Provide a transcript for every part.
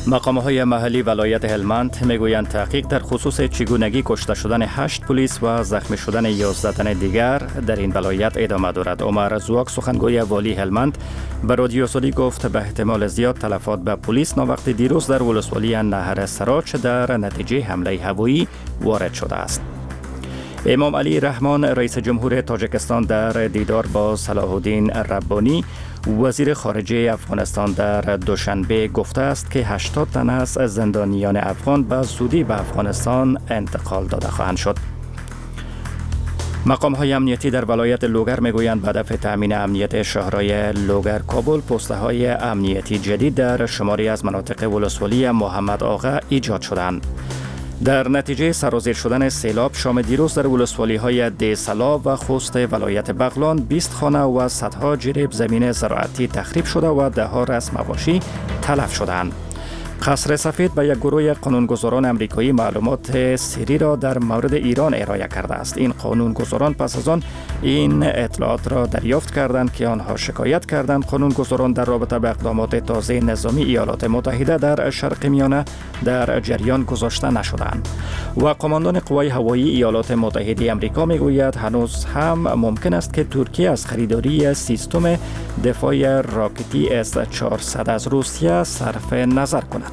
مقام‌های محلی ولایت هلمند میگویند تحقیق در خصوص چگونگی کشته شدن 8 پلیس و زخمی شدن 11 تن دیگر در این ولایت ادامه دارد. عمر زواک سخنگوی والی هلمند به رادیو آزادی گفت به احتمال زیاد تلفات به پلیس ناوقت دیروز در ولسوالی نهر سراج در نتیجه حمله هوایی وارد شده است. امام علی رحمان رئیس جمهور تاجیکستان در دیدار با صلاح الدین ربانی وزیر خارجه افغانستان در دوشنبه گفته است که 80 تن از زندانیان افغان به زودی به افغانستان انتقال داده خواهند شد. مقام‌های امنیتی در ولایت لوگر میگویند به هدف تامین امنیت شهرهای لوگر کابل پست‌های امنیتی جدید در شماری از مناطق ولسوالی محمد آقا ایجاد شدند. در نتیجه سرازیر شدن سیلاب شام دیروز در ولسوالی‌های دیسلا و خوست ولایت بغلان 20 خانه و صدها جریب زمین زراعتی تخریب شده و ده‌ها رأس مواشی تلف شدند. قصر سفید به یک گروه قانونگذاران امریکایی معلومات سری را در مورد ایران ارائه کرده است. این قانونگذاران پس از آن این اطلاعات را دریافت کردند که آنها شکایت کردند قانونگذاران در رابطه با اقدامات تازه نظامی ایالات متحده در شرق میانه در جریان گذاشته نشدند. و قماندان قوای هوایی ایالات متحده آمریکا میگوید هنوز هم ممکن است که ترکیه از خریداری سیستم دفاع راکتی S-400 از روسیه صرف نظر کند.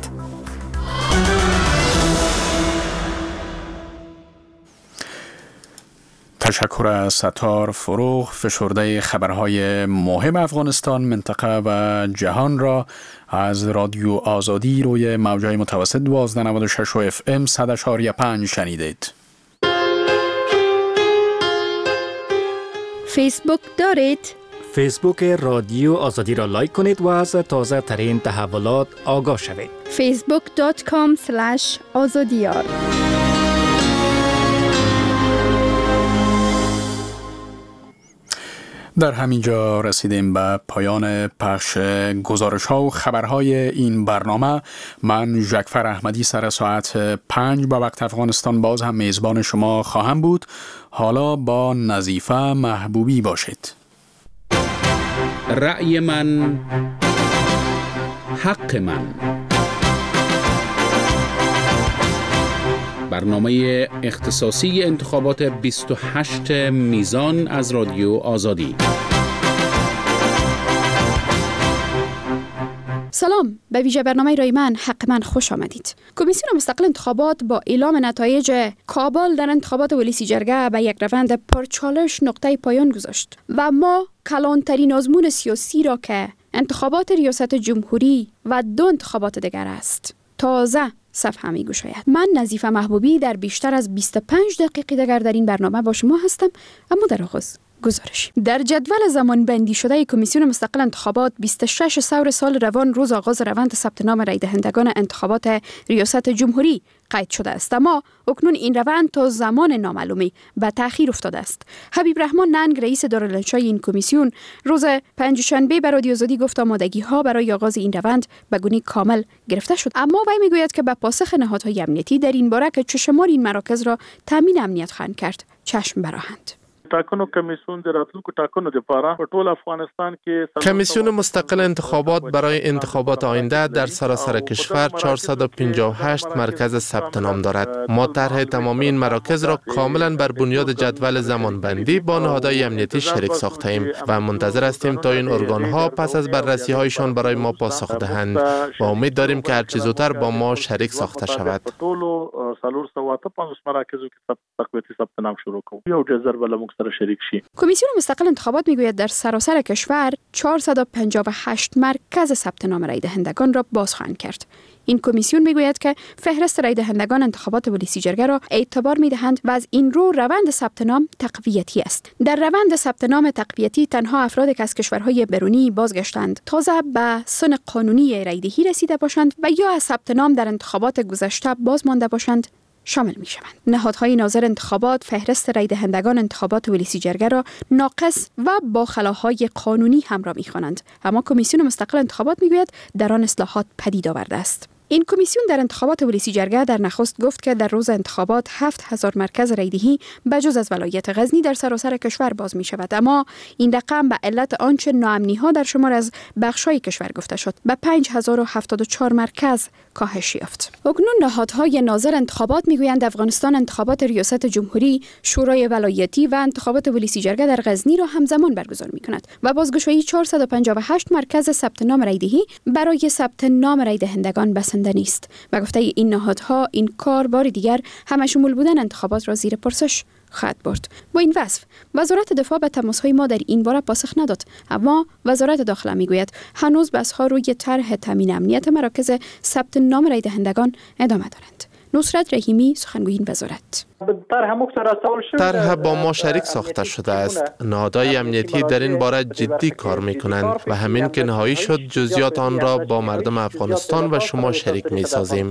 تشکر از ستار فروغ. فشرده خبرهای مهم افغانستان، منطقه و جهان را از رادیو آزادی روی موجهای متوسط 1296 و FM 100.5 شنیدید. فیسبوک دارید؟ فیسبوک رادیو آزادی را لایک کنید و از تازه ترین تحولات آگاه شوید. facebook.com/azadiyar. در همینجا رسیدیم به پایان پخش گزارش‌ها و خبرهای این برنامه. من ژکفر احمدی سر ساعت 5 به وقت افغانستان باز هم میزبان شما خواهم بود. حالا با نظیفه محبوبی باشید. رأی من حق من، برنامه اختصاصی انتخابات 28 میزان از رادیو آزادی. سلام، به ویژه برنامه رای من حق من خوش آمدید. کمیسیون مستقل انتخابات با اعلام نتایج کابل در انتخابات ولسی جرگه به یک روند پرچالش نقطه پایان گذاشت و ما کلانترین آزمون سیاسی را که انتخابات ریاست جمهوری و 2 انتخابات دیگر است تازه صفحه می گشاید. من نظیفه محبوبی در بیشتر از 25 دقیقه دیگر در این برنامه با شما هستم. اما در آغاز گزارش. در جدول زمان بندی شده کمیسیون مستقل انتخابات 26 ثور سال روان روز آغاز روند ثبت نام رای دهندگان انتخابات ریاست جمهوری قید شده است، اما اکنون این روند تا زمان نامعلومی به تأخیر افتاده است. حبیب رحمان ننگ رئیس دارالانشای این کمیسیون روز پنجشنبه به رادیو آزادی گفت آمادگی ها برای آغاز این روند به گونه کامل گرفته شد، اما وی میگوید که به پاسخ نهادهای امنیتی در این باره که چشمار این مراکز را تامین امنیت خواهند کرد چشم براهند. کمیسیون مستقل انتخابات برای انتخابات آینده در سراسر کشور 458 مرکز ثبت نام دارد. ما طرح تمامی این مراکز را کاملا بر بنیاد جدول زمانبندی با نهادهای امنیتی شریک ساخته ایم و منتظر هستیم تا این ارگان‌ها پس از بررسی هایشان برای ما پاسخ دهند و امید داریم که هر چه زودتر با ما شریک ساخته شود. کمیسیون مستقل انتخابات میگوید در سراسر کشور 458 مرکز ثبت نام رای دهندگان را باز خواهند کرد. این کمیسیون میگوید که فهرست رای دهندگان انتخابات ولسی جرگه را اعتبار میدهند و از این رو روند ثبت نام تقویتی است. در روند ثبت نام تقویتی تنها افرادی که از کشورهای بیرونی بازگشتند، تازه به سن قانونی رای دهی رسیده باشند و یا از ثبت نام در انتخابات گذشته باز مانده باشند شامل می شوند. نهادهای ناظر انتخابات فهرست رای دهندگان انتخابات ولسی جرگه را ناقص و با خلاهای قانونی همراه می خوانند، اما کمیسیون مستقل انتخابات می گوید در آن اصلاحات پدید آورده است. این کمیسیون در انتخابات ولسی جرگه در نخست گفت که در روز انتخابات 7000 مرکز رایدهی بجز از ولایت غزنی در سراسر کشور باز می شود، اما این رقم به علت آنچه ناامنی ها در شمار از بخش‌های کشور گفته شد به 5074 مرکز کاهش یافت. اکنون نهادهای ناظر انتخابات میگویند افغانستان انتخابات ریاست جمهوری، شورای ولایتی و انتخابات ولسی جرگه در غزنی را همزمان برگزار می‌کند و بازگشایی 458 مرکز ثبت نام رایدهی برای ثبت نام رای دهندگان بسنده نیست و گفته این نهادها این کار بار دیگر همشمول بودن انتخابات را زیر پرسش خواهد برد. با این وصف وزارت دفاع به تماس‌های ما در این باره پاسخ نداد، اما وزارت داخله میگوید هنوز بحث‌ها روی طرح تامین امنیت مراکز ثبت نام رای دهندگان ادامه دارند. نصرت رحیمی، سخنگوی این وزارت: طرح با ما شریک ساخته شده است. نهادهای امنیتی در این باره جدی کار می‌کنند و همین که نهایی شد جزئیات آن را با مردم افغانستان و شما شریک می‌سازیم.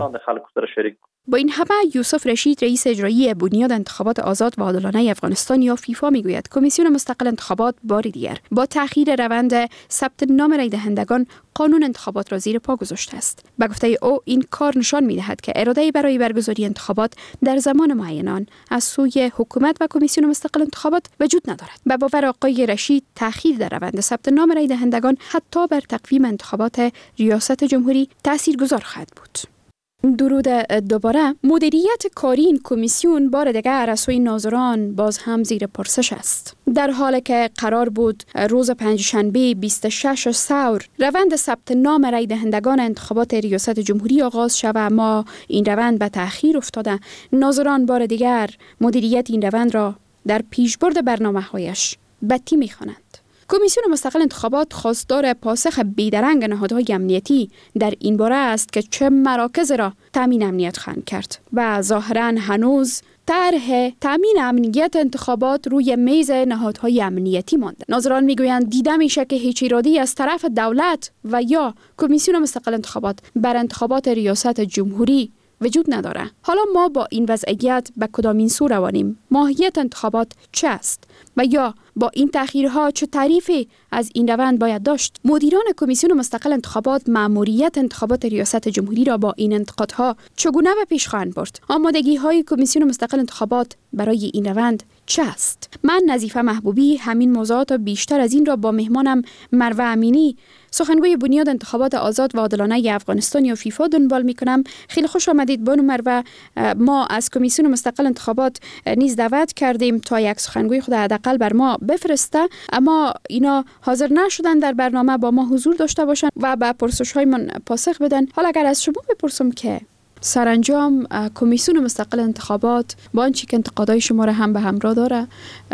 با این همه یوسف رشید، رئیس اجرایی بنیاد انتخابات آزاد و عادلانه افغانستان یا فیفا میگوید کمیسیون مستقل انتخابات بار دیگر با تأخیر روند ثبت نام رای دهندگان قانون انتخابات را زیر پا گذاشته است. به گفته او این کار نشان می‌دهد که اراده برای برگزاری انتخابات در زمان معین از سوی حکومت و کمیسیون مستقل انتخابات وجود ندارد. به باور آقای رشید تأخیر در روند ثبت نام رای دهندگان حتی بر تقویم انتخابات ریاست جمهوری تاثیرگذار خواهد بود. درود دوباره. مدیریت کاری این کمیسیون بار دیگر از سوی ناظران باز هم زیر پرسش است. در حالی که قرار بود روز پنجشنبه 26 ثور روند ثبت نام رای دهندگان انتخابات ریاست جمهوری آغاز شود، اما این روند به تأخیر افتاده. ناظران بار دیگر مدیریت این روند را در پیشبرد برنامه‌هایش بدی می‌خوانند. کمیسیون مستقل انتخابات خواستار پاسخ بیدرنگ نهادهای امنیتی در این باره است که چه مراکز را تامین امنیت خواهند کرد و ظاهراً هنوز طرح تامین امنیت انتخابات روی میز نهادهای امنیتی مانده. ناظران میگویند دیده میشه که هیچ اراده‌ای از طرف دولت و یا کمیسیون مستقل انتخابات بر انتخابات ریاست جمهوری وجود نداره. حالا ما با این وضعیت به کدامین سو روانیم؟ ماهیت انتخابات چه است؟ و یا با این تأخیرها چه تعریفی از این روند باید داشت؟ مدیران کمیسیون مستقل انتخابات مأموریت انتخابات ریاست جمهوری را با این انتقادها چگونه به پیش خواهند برد؟ آمادگی‌های کمیسیون مستقل انتخابات برای این روند چه است؟ من نظیفه محبوبی همین موضوعات و بیشتر از این را با مهمانم مروه امینی، سخنگوی بنیاد انتخابات آزاد و عادلانه افغانستان یا فیفا دنبال میکنم. خیلی خوش آمدید بانو مروه. ما از کمیسیون مستقل انتخابات نیز دعوت کردیم تا یک سخنگوی خود حداقل بر ما بفرسته، اما اینا حاضر نشدن در برنامه با ما حضور داشته باشن و به پرسش‌های من پاسخ بدن. حالا اگر از شما بپرسم که سرانجام کمیسیون مستقل انتخابات با آنچه که انتقادهای شما را هم به همراه داره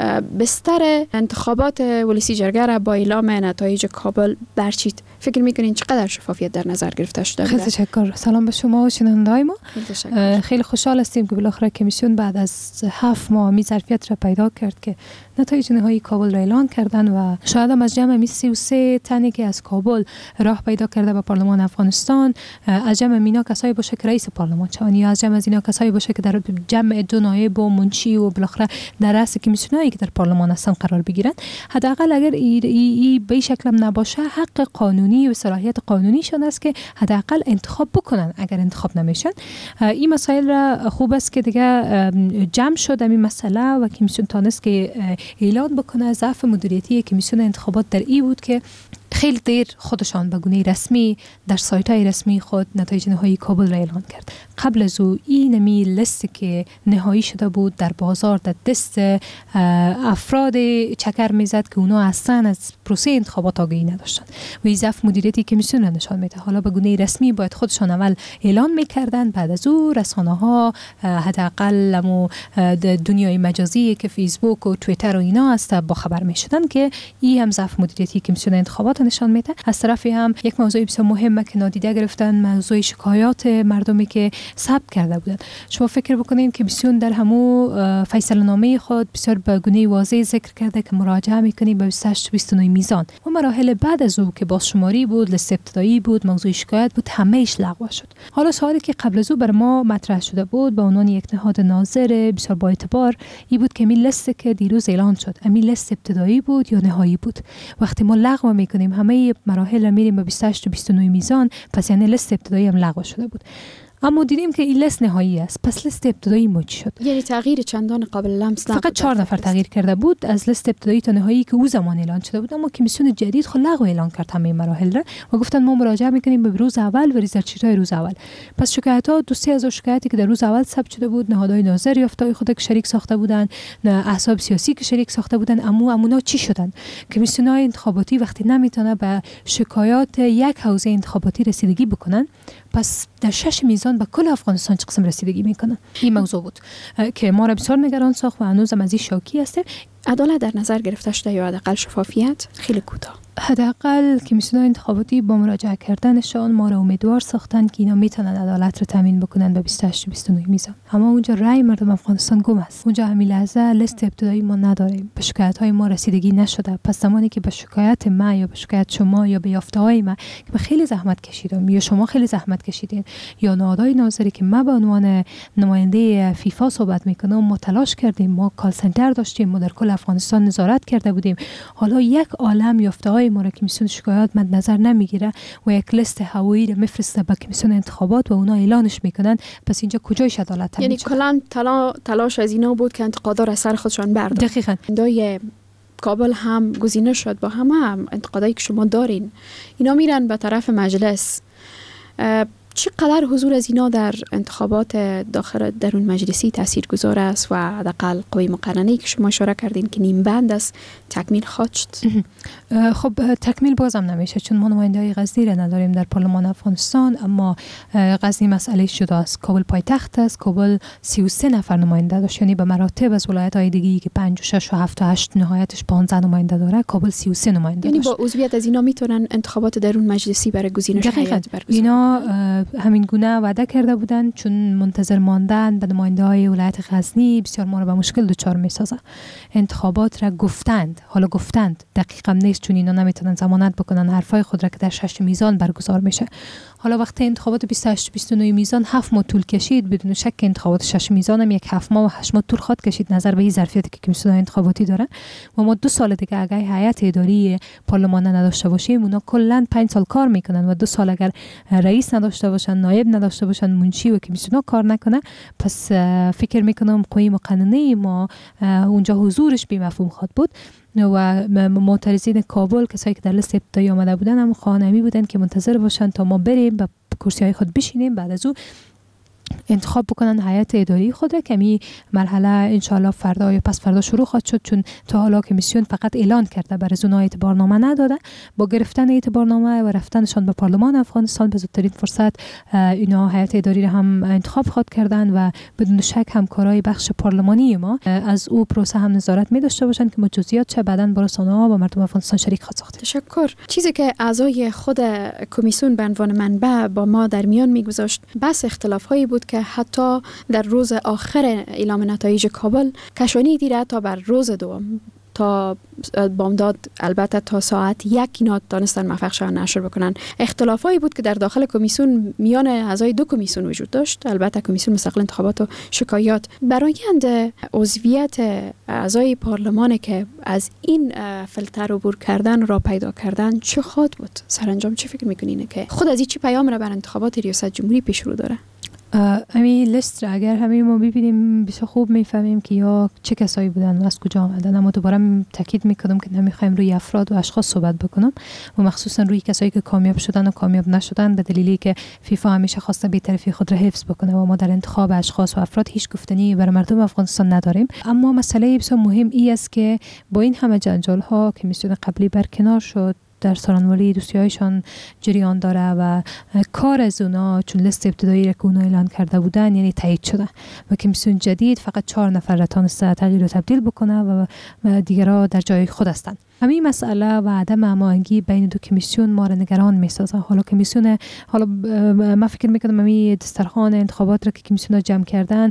بستر انتخابات ولسی جرگه را با اعلام نتایج کابل برچید، فکر میکنین چقدر شفافیت در نظر گرفته شده؟ خیلی تشکر. سلام به شما و شنونده‌های ما. خیلی خوشحال هستیم که بالاخره کمیسیون بعد از 7 ماه می ظرفیت را پیدا کرد که نتایج نهایی کابل را اعلان کردن و شاید هم از جمع 33 تنی که از کابل راه پیدا کرده به پارلمان افغانستان، از جمع اینا کسایی باشه که رئیس پارلمان شوند یا از جمع از اینا کسایی باشه که در جمع دو نایب و منشی و بالاخره در رأس کمیسیونایی که در پارلمان هستن قرار بگیرن. حداقل اگر ای به شکل نباشه حق قانونی و صلاحیت قانونیشون است که حداقل انتخاب بکنن. اگر انتخاب نمیشن این مسائل را خوب است که دیگه جمع شد این مسئله و کمیسیون تانست که اعلان بکنه. ضعف مدیریتی کمیسیون انتخابات در این بود که خیلی دیر خودشان به گونه رسمی در سایت‌های رسمی خود نتایج نهایی کابل را اعلان کرد. قبل از او این لیستی که نهایی شده بود در بازار در دست افراد چکر میزد که اونا اصلا از پروسه انتخابات آگاهی نداشتن و این ضعف مدیریتی کمیسیون را نشان میده. حالا به گونه رسمی باید خودشان اول اعلان میکردن، بعد از او رسانه‌ها حداقل دنیای مجازی که فیسبوک و توییتر و اینا است با خبر میشدن که این هم ضعف مدیریتی کمیسیون انتخابات نشان میده. از طرفی هم یک موضوع بسیار مهمه که نادیده گرفتن، موضوع شکایات مردمی که ثبت کرده بودند. شما فکر بکنید کمیسیون در همو فیصله نامه خود بسیار به گونه واضح ذکر کرده که مراجعه میکنیم به 28 29 میزان و مراحل بعد از او که بازشماری بود، لیست ابتدایی بود، موضوع شکایت بود، همه‌اش لغو شد. حالا سوالی که قبل از او بر ما مطرح شده بود به عنوان یک نهاد ناظر بسیار با اعتبار این بود که می لیست که دیروز اعلان شد امی لیست ابتدایی بود یا نهایی بود. وقتی ما لغو میکنیم همه مراحل میریم به 28 و 29 میزان، پس یعنی لیست ابتدایی هم لغو شده بود. اما دیدیم که این لیست نهایی است. پس لیست ابتدایی ما چی شد؟ یعنی تغییر چندان قابل لمس نبود. فقط 4 نفر تغییر کرده بود از لیست ابتدایی تا نهایی که او زمان اعلان شده بود. اما کمیسیون جدید خود لغو اعلان کرد همه مراحل را و گفتن ما مراجعه میکنیم به روز اول و ریزرچ‌های روز اول. پس شکایت ها 2-3 شکایتی که در روز اول ثبت شده بود، نهادهای ناظر یافته‌های خود که شریک ساخته بودند، احزاب سیاسی که شریک ساخته بودند، امونا چی شدن؟ کمیسیون‌های انتخاباتی وقتی نمیتونه به شکایات یک حوزه انتخاباتی رسیدگی بکنن، پس در 6 میزان به کل افغانستان چه قسم رسیدگی میکنن؟ این موضوع بود که ما را بسیار نگران ساخت و هنوزم از این شاکی هستیم. عدالت در نظر گرفته شده یا حداقل شفافیت؟ خیلی کوتاه. حداقل کمیسیون انتخاباتی با مراجعه کردنشان ما را امیدوار ساختن که اینا میتونن عدالت را تامین بکنن به 28 29 میزان. اما اونجا رای مردم افغانستان گم است. اونجا همین لحظه لیست ابتدایی ما نداریم. به شکایت های ما رسیدگی نشده. پس زمانی که به شکایت ما یا به شکایت شما یا به یافته های ما که به خیلی زحمت کشیدم یا شما خیلی زحمت کشیدین یا نهادهای ناظری که ما به عنوان نماینده فیفا صحبت میکنم ما تلاش کردیم، ما کال سنتر داشتیم، ما در کل افغانستان نظارت کرده بودیم. حالا یک عالم یافته های ما را کمیسیون شکایات مد نظر نمیگیره و یک لیست هوایی را میفرسته به کمیسیون انتخابات و اونا اعلانش میکنن. پس اینجا کجایش عدالت؟ یعنی کلا تلاش از اینا بود که انتقادا را سر خودشان بردارن. دقیقاً. دای کابل هم گزینه شد با همه انتقادایی که شما دارین. اینا میرن به طرف مجلس. چقدر حضور از اینا در انتخابات داخل درون مجلسی تاثیرگذار است و حداقل قوه مقننه‌ای که شما اشاره کردین که نیم بند است تکمیل خواهد شد؟ خب تکمیل بازم نمیشه چون ما نماینده‌های غزنی را نداریم در پارلمان افغانستان. اما غزنی مسئله جدا است. کابل پایتخت است. کابل 33 نفر نماینده داشت، یعنی به مراتب از ولایت‌های دیگه که 5 و 6 و 7 و 8 نهایتش 15 نماینده داره، کابل 33 نماینده یعنی داشت. با عضویت از اینا میتونن انتخابات درون مجلسی برای گزینش هیئت برگزار. اینا همین گونه وعده کرده بودن چون منتظر ماندن به نماینده‌های ولایت غزنی بسیار ما رو به مشکل دچار می‌سازه. انتخابات را گفتند، حالا گفتند دقیقاً نیست چون اینا نمیتونن ضمانت بکنن حرفای خود را که در 6 میزان برگزار میشه. حالا وقتی انتخابات 28 29 میزان 7 ماه طول کشید، بدون شک انتخابات 6 میزان هم یک 7 ماه و 8 ماه طول خواهد کشید نظر به این ظرفیتی که کمیسیون انتخاباتی داره. و ما 2 سال دیگه اگه هیئت اداری پارلمان نداشته باشیم اونا کلا 5 سال کار میکنن و 2 سال اگر رئیس نداشته باشن، نایب نداشته باشن، منشی و کمیسیون کار نکنه، پس فکر میکنم قوه مقننه ما اونجا حضورش بی مفهوم خواهد بود. و معترضین کابل کسایی که در لیست ابتدایی آمده بودن هم خواهنمی بودن که منتظر باشن تا ما بریم به کرسی های خود بشینیم، بعد از او انتخاب بکنن هیئت اداری خود. کمی مرحله انشالله فردا یا پس فردا شروع خواهد شد چون تا حالا کمیسیون فقط اعلان کرده برای اونا اعتبارنامه نداده. با گرفتن اعتبارنامه و رفتنشان به پارلمان افغانستان به زودترین فرصت اینا هیئت اداری را هم انتخاب خواهد کردن و بدون شک همکارای بخش پارلمانی ما از او پروسه هم نظارت می داشته باشند که جزئیات چه بعداً با رسانه‌ها و مردم افغانستان شریک خواهد ساخت. تشکر. چیزی که اعضای خود کمیسیون به عنوان منبع با ما در میان میگذاشت بس اختلاف‌هایی بود که حتی در روز آخر اعلام نتایج کابل کشانی دیره تا بر روز دوم تا بامداد البته تا ساعت 1 اینا دانستن موفق شدن نشر بکنن. اختلافایی بود که در داخل کمیسیون میان اعضای 2 کمیسیون وجود داشت، البته کمیسیون مستقل انتخابات و شکایات. برآیند عضویت اعضای پارلمان که از این فیلتر عبور کردن را پیدا کردن چه خواهد بود؟ سرانجام چه فکر میکنین که خود از این چی پیام را بر انتخابات ریاست جمهوری پیش رو داره؟ همین لیست را اگر همه ما ببینیم بسیار خوب میفهمیم که یا چه کسایی بودن و از کجا آمدن. اما دوباره تاکید میکنم که نمیخوایم روی افراد و اشخاص صحبت بکنم و مخصوصا روی کسایی که کامیاب شدن و کامیاب نشدن، به دلیلی که فیفا همیشه خواسته بی‌طرفی خود را حفظ بکنه و ما در انتخاب اشخاص و افراد هیچ گفتنی برای مردم افغانستان نداریم. اما مسئله بسیار مهم این است که با این همه جنجال ها کمیسیون قبلی برکنار شد، در سارنوالی دوستی‌هایشان جریان داره و کار از اونا چون لیست ابتدایی را که اونا اعلان کرده بودن یعنی تایید شده و کمیسیون جدید فقط 4 نفر را تونسته تغییر و تبدیل بکنه و دیگرها در جای خود هستند. همین مسئله و عدم هماهنگی بین دو کمیسیون ما را نگران می‌سازه. حالا کمیسیون من فکر می‌کنم همین دسترخوان انتخابات را که کمیسیون‌ها جمع کردن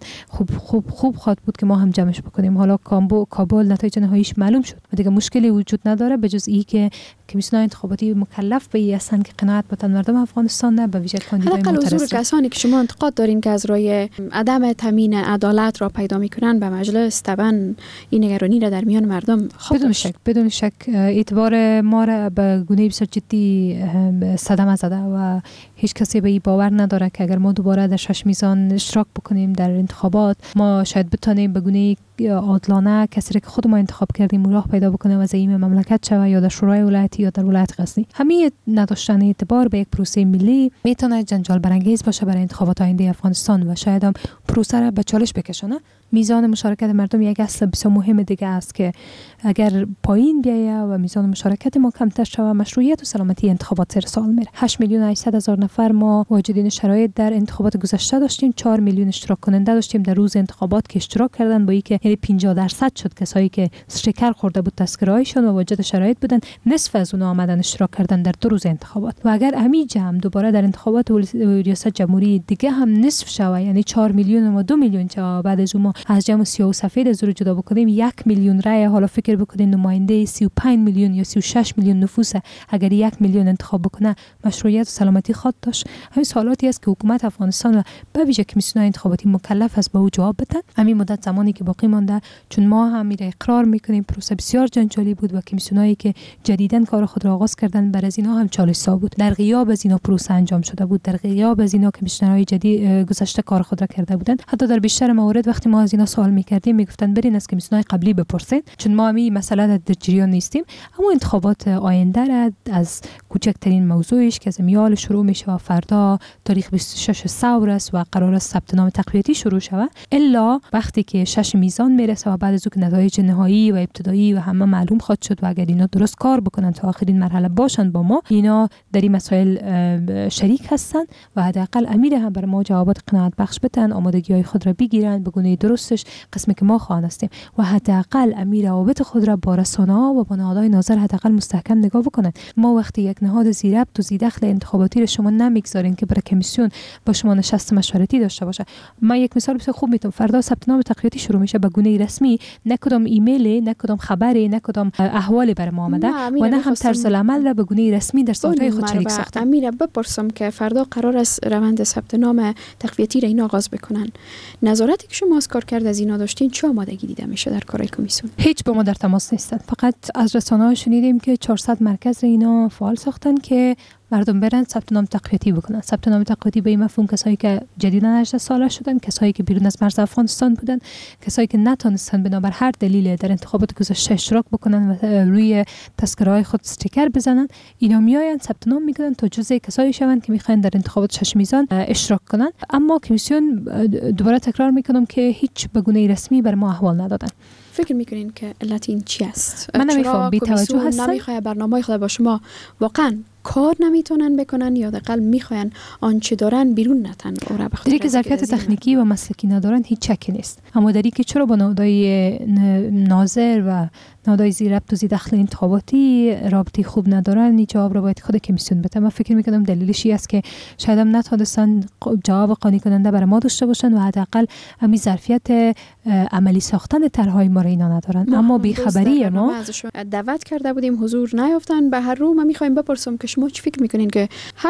خوب خواهد بود که ما هم جمعش بکنیم. حالا کابل نتایج نهاییش معلوم شد و دیگه مشکلی وجود نداره به جز این که کمیسیون انتخاباتی مکلف به این هستند که قناعت بدن مردم افغانستان نه به ویژه کاندیدای معترض. حداقل حضور کسانی که شما انتقاد دارین که از رای عدم تامین عدالت را پیدا میکنن به مجلس طبعا این نگرانی را در میان مردم بدون شک اعتبار ما را به گونه بسیار جدی صدمه زده و هیچ کسی به این باور نداره که اگر ما دوباره در 6 میزان اشتراک بکنیم در انتخابات ما شاید بتونیم به گونه عادلانه کسی را که خود ما انتخاب کردیم راه پیدا بکنه و زعیم مملکت شوه یا در شورای ولایتی یا در ولایت غزنی. همین نداشتن اعتبار به یک پروسه ملی میتونه جنجال برانگیز باشه برای انتخابات آینده افغانستان و شاید هم پروسه را به چالش بکشونه. میزان مشارکت مردم یک اصل بسیار مهم دیگه است که اگر پایین بیایه و میزان مشارکت ما کمتر شوه مشروعیت و سلامتی انتخابات زیر سوال میره. 8,800,000 نفر ما واجدین شرایط در انتخابات گذشته داشتیم، 4 میلیون اشتراک کننده داشتیم در روز انتخابات که اشتراک کردن با اینکه یعنی 50% شد کسایی که شکر خورده بود تذکره‌هایشون و واجد شرایط بودن، نصف از اونها آمدن اشتراک کردن در 2 روز انتخابات. و اگر همین جمع دوباره در انتخابات ریاست جمهوری دیگه هم نصف شوه یعنی 4 میلیون و 2 میلیون چه بعد از اون از جمع سیاه و سفید از رو جدا بکنیم 1 میلیون رای، حالا فکر بکنید نماینده 35 میلیون یا 36 میلیون نفوس اگر 1 میلیون انتخاب بکنه مشروعیت و سلامتی خود داشت. همین سوالاتی است که حکومت افغانستان و به ویژه کمیسیون انتخاباتی مکلف است به او جواب بدن. همین مدت زمانی که باقی مانده چون ما هم میره اقرار میکنیم پروسه بسیار جنجالی بود و کمیسیونایی که جدیداً کار خود را آغاز کردن بر از اینا هم چالش‌سا بود. در غیاب از اینا پروسه انجام شده بود، در غیاب از اینا کمیسیونرهای جدید گذشته کار خود را کرده بودند. حتی در بیشتر موارد وقتی ما از اینا سوال میکردیم میگفتن برین از کمیسیون‌های قبلی بپرسید چون ما همین مسئله در جریان نیستیم. اما انتخابات آینده را از کوچکترین موضوعش که از میال شروع میشه و فردا تاریخ 26 ثور است و قرار است ثبت نام تقویتی شروع شود الا وقتی که 6 میزان میرسه و بعد از اون نتایج نهایی و ابتدایی و همه معلوم خواهد شد و اگر اینا درست کار بکنن تا آخرین مرحله باشن با ما اینا در این مسائل شریک هستن و حداقل امیر هم بر ما جوابات قناعت بخش بدن، آمادگی‌های خود را بگیرن به گونه درستش قسمی که ما خواهان هستیم و حداقل امیر روابط خود را با رسانه‌ها و با نهادهای ناظر حداقل مستحکم نگاه بکنن. ما وقتی یک نهاد زیربط و زیدخل انتخاباتی را شما نمیگذارین که برای کمیسیون با شما نشست مشورتی داشته باشه. من یک مثال بسیار خوب میتونم فردا ثبت نام تقویتی شروع میشه به گونه رسمی، نه کدام ایمیل، نه کدام خبری، نه کدام احوالی بر ما آمده و نه هم طرز العمل را به گونه رسمی در سایت‌های خود شریک ساختن. امیر بپرسم که فردا قرار است روند ثبت نام تقویتی را این آغاز بکنن. نظارتی که شما از کار کرد از اینا داشتین چه آمادگی دیده میشه در کارهای کمیسیون؟ هیچ با ما در تماس نیستن. فقط از رسانه‌ها شنیدیم که 400 مرکز را اینا فعال ساختن که مردم برن ثبت نام تقویتی بکنن. ثبت نام تقویتی به این مفهوم کسایی که جدیداً 18 ساله شدن، کسایی که بیرون از مرز افغانستان بودن، کسایی که نتونستن بنابر هر دلیل در انتخابات گذشته اشتراک بکنن و روی تذکره‌های خود استیکر بزنن، اینا میآیند ثبت نام میکنن تا جزء کسایی شوند که میخواین در انتخابات 6 میزان اشتراک کنن. اما کمیسیون دوباره تکرار میکنم که هیچ به گونه رسمی بر ما احوال ندادن. فکر میکنین که علت این چی است؟ من نمیفهم. بی توجه هستن نمیخواد برنامه‌های خود با شما واقعا کار نمیتونن بکنن یا دقیقاً میخواین آنچه دارن بیرون نتن رو بخاطر دیگه که ظرفیت تکنیکی و مسلکی ندارن هیچ شکی نیست. اما دری که چرا با نهادهای ناظر و نهادهای زیربط و زیدخل انتخاباتی رابطه خوب ندارن، این جواب رو باید خود کمیسیون بده. من فکر میکنم دلیلش این است که شاید هم نتونستن جواب قانع کننده برای ما داشته باشن و حداقل همین ظرفیت عملی ساختن طرحهای ما رو اینا ندارن. اما بیخبری ما دعوت کرده بودیم حضور نیافتن. به هر رو ما میخوایم بپرسم که شما چی فکر میکنین که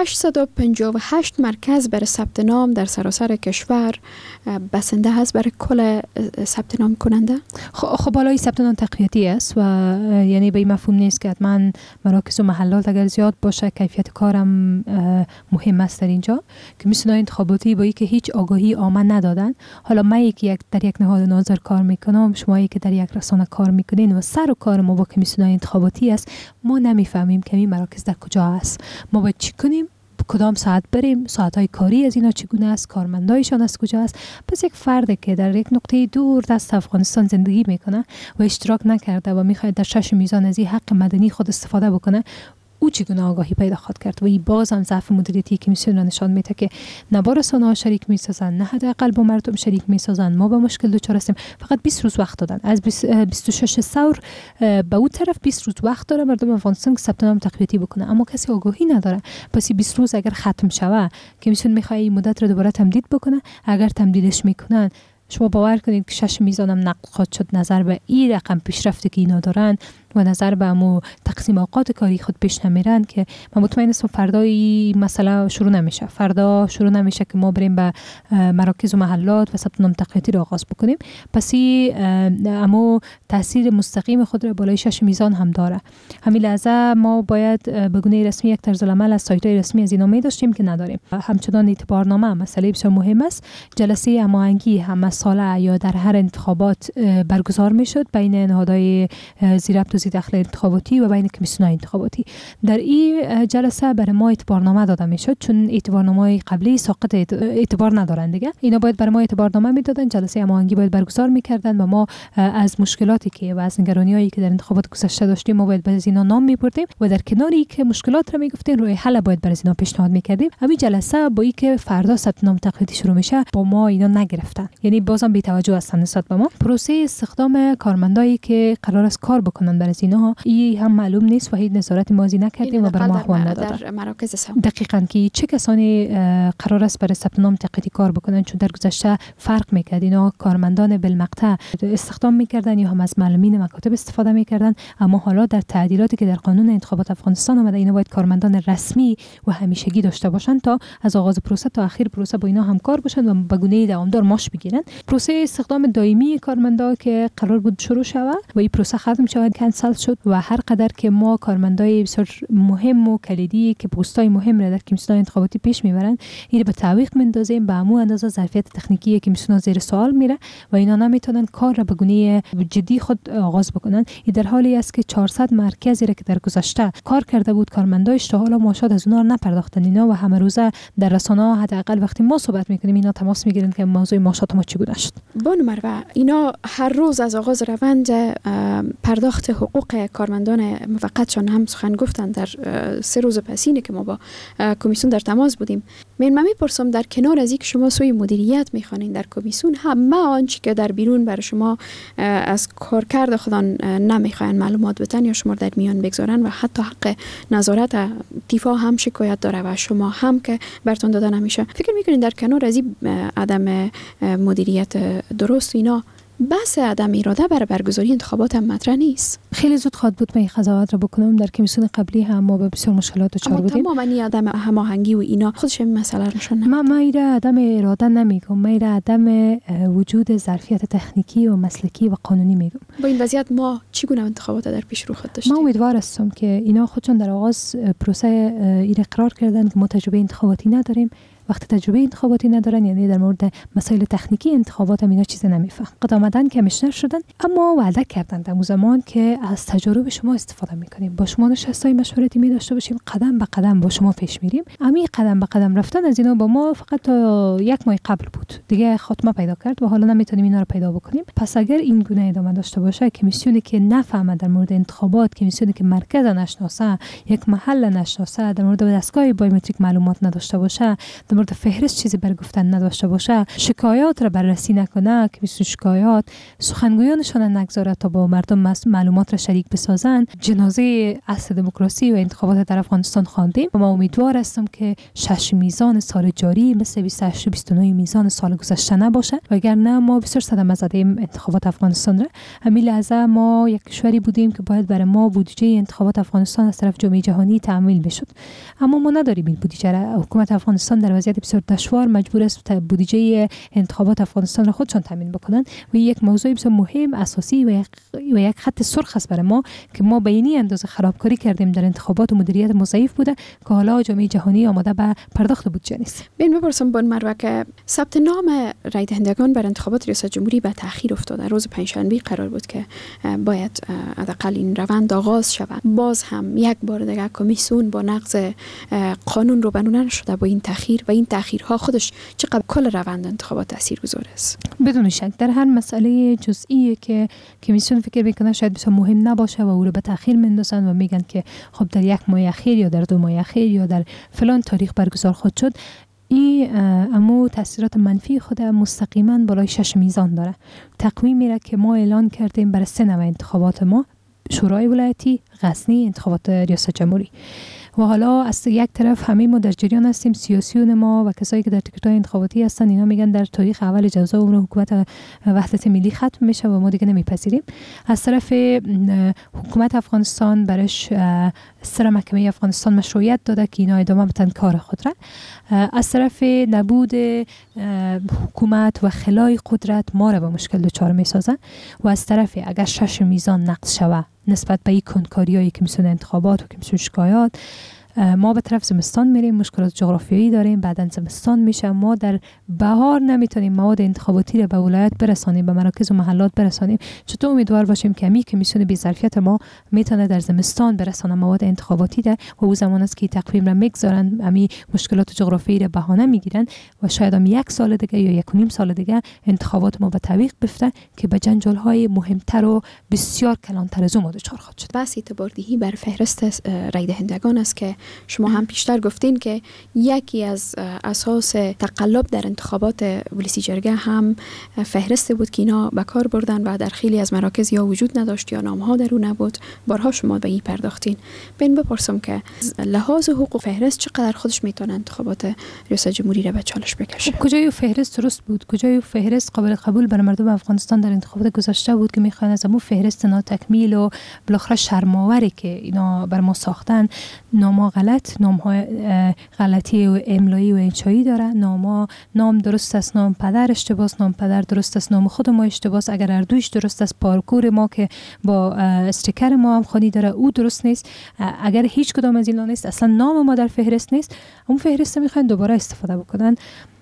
858 مرکز برای ثبت نام در سراسر کشور بسنده هست برای کل ثبت نام کننده؟ خب بالای ثبت نام تقویتی است و یعنی به این مفهوم نیست که حتما مراکز و محلات اگر زیاد باشه کیفیت کارم مهم است در اینجا. کمیسیون انتخاباتی با اینکه هیچ آگاهی عامه ندادن، حالا من در یک نهاد ناظر کار میکنم، شما که در یک رسانه کار میکنین و سر و کار ما با کمیسیون انتخاباتی است، ما نمیفهمیم که این مراکز در کجا است، ما باید چی کنیم، کدام ساعت بریم، ساعت‌های کاری از اینا چگونه است، کارمندایشان از کجا است. پس یک فردی که در یک نقطه دور دست افغانستان زندگی میکنه و اشتراک نکرده و میخواد در 6 میزان از این حق مدنی خود استفاده بکنه، او چگونه آگاهی پیدا خواهد کرد. و این باز هم ضعف مدیریتی کمیسیون را نشان میده که نه با رسانه‌ها شریک میسازن، نه حداقل با مردم شریک میسازن. ما به مشکل دچار هستیم. فقط 20 روز وقت دادن. از 26 ثور به اون طرف 20 روز وقت داره مردم افغانستان که ثبت نام تقویتی بکنه، اما کسی آگاهی نداره. پس 20 روز اگر ختم شوه کمیسیون میخواد این مدت رو دوباره تمدید بکنه. اگر تمدیدش میکنن شما باور کنید که 6 میزانم نقد خواهد شد نظر به این رقم پیشرفتی که اینا دارن و نظر به امو تقسیم اوقات کاری خود پیش نمیرن که من مطمئن هستم فردا این مسئله شروع نمیشه. فردا شروع نمیشه که ما بریم به مراکز و محلات و ثبت نام تقویتی را آغاز بکنیم. پس امو تاثیر مستقیم خود را بالای 6 میزان هم داره. همین لحظه ما باید به گونه رسمی یک طرز العمل از سایت‌های رسمی از اینا می داشتیم که نداریم. همچنان اعتبارنامه مسئله بسیار مهم است. جلسه هماهنگی هم ساله یا در هر انتخابات برگزار میشد بین نهادهای زیربط و داخل انتخاباتی و بین کمیسیون‌های انتخاباتی. در این جلسه برای ما اعتبارنامه داده میشد، چون اعتبارنامه‌های قبلی ساقط اعتبار ندارند دیگه. اینا باید برای ما اعتبارنامه میدادن، جلسه هماهنگی باید برگزار میکردن و ما از مشکلاتی که و از نگرانی‌هایی که در انتخابات گذشته داشتیم ما باید به اینا نام میبردیم و در کناری که مشکلات رو میگفتیم روی حل باید برای اینا پیشنهاد میکردیم. همین جلسه با اینکه فردا ثبت نام تقویتی شروع میشه با ما اینا نگرفتن، یعنی بازم بی توجه هستن نسبت به ما. پروسه استخدام کارمندایی که قرار است کار بکنن در اینها این هم معلوم نیست و هیچ نظارت مازی نکردیم و بر ما احوال ندادن. در مراکز دقیقاً که چه کسانی قرار است برای ثبت نام تقویتی کار بکنن، چون در گذشته فرق میکرد. اینا کارمندان بالمقطع استخدام میکردن یا هم از معلمین مکاتب استفاده میکردن، اما حالا در تعدیلاتی که در قانون انتخابات افغانستان آمده اینا باید کارمندان رسمی و همیشگی داشته باشن تا از آغاز پروسه تا آخر پروسه با اینا همکار باشن و به گونه دوامدار معاش بگیرن. پروسه استخدام دائمی کارمندا که قرار بود شروع شود و این پروسه ختم شود کنسل شد و هر قدر که ما کارمندای بسیار مهم و کلیدی که پستای مهم را در کمیسیون انتخاباتی پیش میبرن این به تعویق میندازیم، به همون اندازه ظرفیت تکنیکی کمیسیون زیر سوال میره و اینا نمیتونن کار را به گونه جدی خود آغاز بکنن. این در حالی است که 400 مرکزی را که در گذشته کار کرده بود کارمندایش تا حالا معاشات از اونها نپرداختن اینا و همه روزه در رسانه‌ها حداقل وقتی ما صحبت میکنیم اینا تماس میگیرن که موضوع معاشات ما چی بوده شد. بانو مروه، اینا هر روز از آغاز روند پرداخت حقوق کارمندان موقتشان هم سخن گفتن در 3 روز پسینه که ما با کمیسیون در تماس بودیم. من میپرسم در کنار از اینکه شما سوی مدیریت میخوانین در کمیسیون، همه آنچه که در بیرون برای شما از کارکرد خودان نمیخواین معلومات بدن یا شما در میان بگذارن و حتی حق نظارت دیفا هم شکایت داره و شما هم که براتون داده نمیشه. فکر میکنین در کنار از این عدم مدیریت درست اینا بحث عدم اراده برای برگزاری انتخابات هم مطرح نیست؟ خیلی زود خواهد بود من این قضاوت را بکنم. در کمیسیون قبلی هم ما به بسیار مشکلات دچار بودیم. تماما این عدم هماهنگی و اینا خودش این مسئله رو نشون نمیده. من این عدم اراده نمیگم، من عدم وجود ظرفیت تکنیکی و مسلکی و قانونی میگم. با این وضعیت ما چگونه انتخابات در پیش رو خود داشتیم؟ من امیدوار هستم که اینا خودشون در آغاز پروسه این اقرار کردن که ما تجربه انتخاباتی نداریم. وقتی تجربه انتخاباتی ندارن یعنی در مورد مسائل تکنیکی انتخابات هم اینا چیزی نمیفهم. قد آمدن کمیشنر شدن اما وعده کردن در زمان که از تجربه شما استفاده میکنیم، با شما نشستای مشورتی می داشته باشیم، قدم به قدم با شما پیش میریم. امی قدم به قدم رفتن از اینا با ما فقط تا 1 ماه قبل بود، دیگه خاتمه پیدا کرد و حالا نمیتونیم اینا رو پیدا بکنیم. پس اگر این گونه ادامه داشته باشه، کمیسیونی که نفهمه در مورد انتخابات، کمیسیونی که مرکز نشناسه، یک محل نشناسه، در مورد دستگاه بایومتریک معلومات نداشته باشه، در مورد فهرست چیزی برای گفتن نداشته باشه، شکایات را بررسی نکنه، کمیسیون شکایات سخنگویانشان نگذاره تا با مردم معلومات را شریک بسازن، جنازه اصل دموکراسی و انتخابات در افغانستان خواندیم. و ما امیدوار هستم که 6 میزان سال جاری مثل 28 و 29 میزان سال گذشته نباشه، وگرنه ما بسیار صدمه زدیم انتخابات افغانستان را. همین لحظه ما یک کشوری بودیم که باید برای ما بودجه انتخابات افغانستان از طرف جامعه جهانی تأمین بشد، اما ما نداریم این بودجه را. حکومت افغانستان در وضعیت بسیار دشوار مجبور است بودجه انتخابات افغانستان را خودشان تامین بکنن و یک موضوع بسیار مهم اساسی و یک خط سرخ است برای ما که ما به این اندازه خرابکاری کردیم در انتخابات و مدیریت ضعیف بوده که حالا جامعه جهانی آماده به پرداخت بودجه نیست. ببین بپرسم بان مروه که ثبت نام رای دهندگان بر انتخابات ریاست جمهوری به تأخیر افتاده. روز پنجشنبه قرار بود که باید حداقل این روند آغاز شود. باز هم یک بار دیگه کمیسیون با نقض قانون رو بنونه شده با این تأخیر و این تأخیرها خودش چقدر کل روند انتخابات تاثیرگذار است؟ بدون شک در هر مسئله جزئی که کمیسیون فکر میکنه شاید بسیار مهم نباشه و او رو به تأخیر میندازن و میگن که خب در 1 ماه اخیر یا در 2 ماه اخیر یا در فلان تاریخ برگزار خواهد شد، این امو تاثیرات منفی خود مستقیما بالای 6 میزان داره. تقویم میره که ما اعلان کردیم برای 3 نوع انتخابات ما: شورای ولایتی، غزنی، انتخابات ریاست جمهوری. و حالا از یک طرف همه ما در جریان هستیم، سیاسیون ما و کسایی که در تیکت‌های انتخاباتی هستن اینا میگن در تاریخ اول جزا عمر حکومت وحدت ملی ختم میشه و ما دیگه نمیپذیریم. از طرف حکومت افغانستان برش سر محکمه افغانستان مشروعیت داده که اینا ادامه بدن کار خود را. از طرف نبود حکومت و خلای قدرت ما را به مشکل دچار میسازه و از طرف اگر 6 میزان نقض شود نسبت به این کنکاریایی که میسونه انتخابات و که میسونه شکایات، ما به طرف زمستان میریم، مشکلات جغرافیایی داریم، بعدن زمستان میشه، ما در بهار نمیتونیم مواد انتخاباتی رو به ولایت برسانیم، به مراکز و محلات برسانیم. چطور امیدوار باشیم که می کمیسیون بی ظرفیت ما میتونه در زمستان برسانه مواد انتخاباتی ده و او زمان است که تقویم را میگذارن، امی مشکلات جغرافیایی رو بهانه میگیرن و شاید هم 1 سال دیگه یا 1.5 سال دیگه انتخابات ما به تعویق بفته که به جنجال های مهمتر و بسیار کلانتر از اون دچار خواهد شد. بس اعتباردهی بر فهرست رای دهندگان است که شما هم پیشتر گفتین که یکی از اساس تقلب در انتخابات ولسی جرگه هم فهرست بود که اینا به کار بردن و در خیلی از مراکز یا وجود نداشت یا نامها در اون نبود. بارها شما به این پرداختین. بین بپرسم که لحاظ حقوق فهرست چقدر خودش میتونه انتخابات ریاست جمهوری را به چالش بکشه؟ کجای فهرست درست بود؟ کجای فهرست قابل قبول برای مردم افغانستان در انتخابات گذشته بود که میخوان از همون فهرست ناتکمیل و بالاخره شرم‌آوری که اینا بر ما ساختن، نام‌ها غلط، نام‌ها غلطی و املایی و انشایی داره، نام درست است، نام پدر اشتباهه، نام پدر درست است، نام خود ما اشتباهه، اگر هر دوش درست است، پارکور ما که با استیکر ما هم خانی داره او درست نیست، اگر هیچ کدام از اینا نیست، اصلا نام ما در فهرست نیست، اون فهرست میخوان دوباره استفاده بکنن.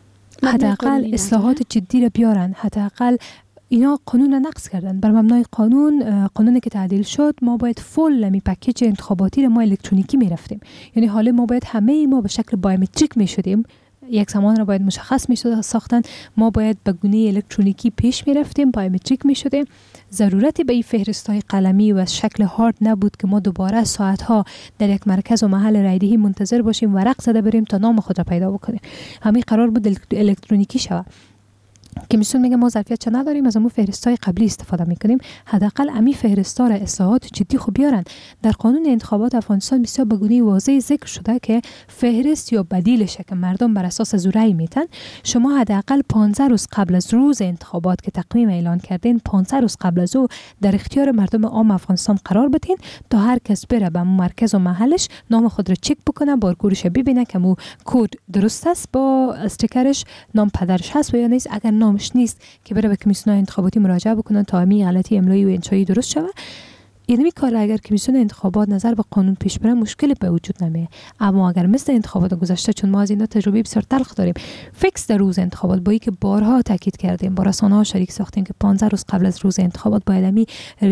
حداقل اصلاحات جدی را بیارن. حداقل اینا قانون را نقض کردن. بر مبنای قانونی که تعدیل شد ما باید فول می پکیج انتخاباتی را ما الکترونیکی می رفتیم. یعنی حالا ما باید همه ما به شکل بایومتریک می شدیم. یک زمان را باید مشخص می شد ساختن، ما باید به گونه الکترونیکی پیش می رفتیم، بایومتریک می شدیم. ضرورتی به این فهرست‌های قلمی و شکل هارد نبود که ما دوباره ساعت‌ها در یک مرکز و محل رایدهی منتظر باشیم، ورق زده بریم تا نام خود را پیدا بکنیم. همین قرار بود الکترونیکی شود. کمیسیون میگه ما ظرفیت چه نداریم، از همون فهرست‌های قبلی استفاده میکنیم. حداقل امی فهرستا را اصلاحات جدی خوب بیارن. در قانون انتخابات افغانستان بسیار به گونه واضح ذکر شده که فهرست یا بدیلش که مردم بر اساس از رأی میتن، شما حداقل 15 روز قبل از روز انتخابات که تقویم اعلان کردین، 15 روز قبل از او در اختیار مردم عام افغانستان قرار بدین تا هر کس بره به مرکز و محلش نام خود را چک بکنه، بارکورش ببینه که مو کد درست است، با استیکرش نام پدرش هست و یا نیست. اگر نامش نیست که بره به کمیسیون انتخاباتی مراجعه بکنن تا همین غلطی املایی و انشایی درست شود. یعنی کار اگر کمیسیون انتخابات نظر به قانون پیش بره مشکلی به وجود نمیاد. اما اگر مثل انتخابات گذشته، چون ما از اینا تجربه بسیار تلخ داریم، فیکس در روز انتخابات با اینکه بارها تاکید کردیم، با رسانه‌ها شریک ساختیم که 15 روز قبل از روز انتخابات باید همین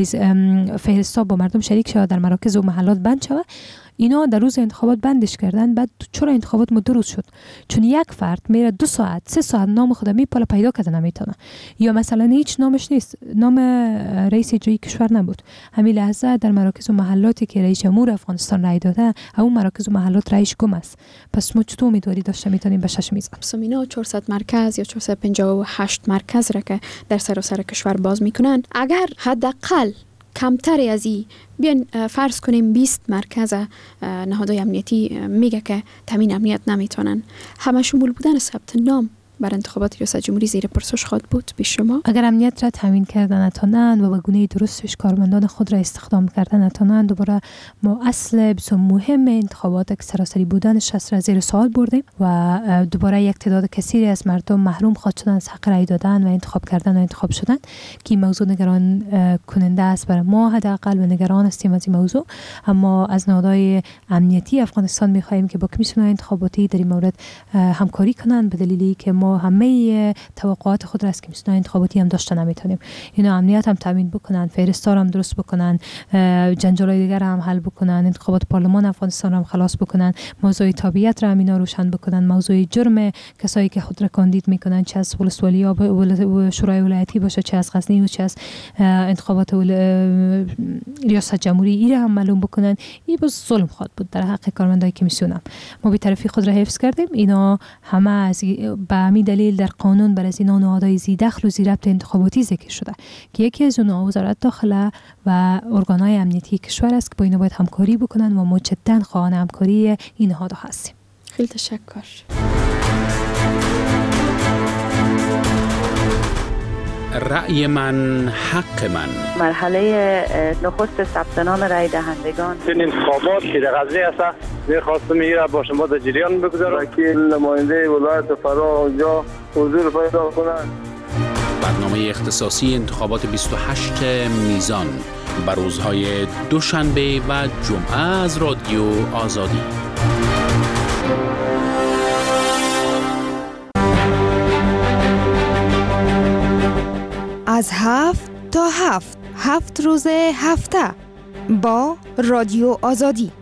فهرستا با مردم شریک شود، در مراکز و محلات بند شود، اینا در روز انتخابات بندش کردن. بعد چرا انتخابات ما 2 روز شد؟ چون یک فرد میره 2 ساعت 3 ساعت نام خود میپاله پیدا کرده نمیتونه، یا مثلا هیچ نامش نیست، نام رئیس اجرایی کشور نبود، همین لحظه در مراکز و محلاتی که رئیس جمهور افغانستان رای داده اون مراکز و محلات رئیس گم است. پس ما چطور امیدواری داشته میتونیم به 6 میزان سمینا 400 مرکز یا 458 مرکز را که در سراسر کشور باز میکنن، اگر حداقل کمتری از این بیان فرض کنیم 20 مرکز نهادهای امنیتی میگه که تامین امنیت نمیتونن، همه شمول بودن ثبت نام بر انتخابات ریاست جمهوری زیر پرسش خواهد بود پیش شما؟ اگر امنیت را تامین کردن نتونن و به گونه درستش کارمندان خود را استخدام کردن نتونن، دوباره ما اصل بسیار مهم انتخابات که سراسری بودنش را زیر سوال بردیم و دوباره یک تعداد کثیری از مردم محروم خواهد شدن از حق رای دادن و انتخاب کردن و انتخاب شدن که این موضوع نگران کننده است برای ما حداقل و نگران هستیم از این موضوع. اما از نهادهای امنیتی افغانستان می‌خواهیم که با کمیسیون انتخاباتی در این مورد همکاری کنند، به دلیلی که ما ما همه توقعات خود را از کمیسیون انتخاباتی هم داشته نمیتونیم. اینا امنیت هم تامین بکنن، فهرستار هم درست بکنن، جنجالای دیگر هم حل بکنن، انتخابات پارلمان افغانستان هم خلاص بکنن، موضوع تابعیت را اینا روشن بکنن، موضوع جرم کسایی که خود را کاندید میکنن، چه از ولسوالی یا شورای ولایتی باشه، چه از غزنی و چه از انتخابات ریاست جمهوری، ایره هم معلوم بکنن. این باز ظلم خواهد بود در حق کارمندای کمیسیون. ما بی‌طرفی خود را حفظ کردیم. اینا همه از به همین دلیل در قانون بر از اینا نهادهای ذی دخل و ذی ربط انتخاباتی ذکر شده که یکی از اونها وزارت داخله و ارگان‌های امنیتی کشور است که با اینا باید همکاری بکنن و ما جداً خواهان همکاری این نهادها هستیم. خیلی تشکر. رأی من حق من. مرحله نخست ثبت نام رای دهندگان. این انتخابات که در غزنی است، می‌خواستم ایرا با شما در جریان بگذارم که نماینده ولایت فرا اونجا حضور پیدا کنند. برنامه اختصاصی انتخابات 28 میزان بر روزهای دوشنبه و جمعه از رادیو آزادی. از 7 تا 7 روز هفته با رادیو آزادی.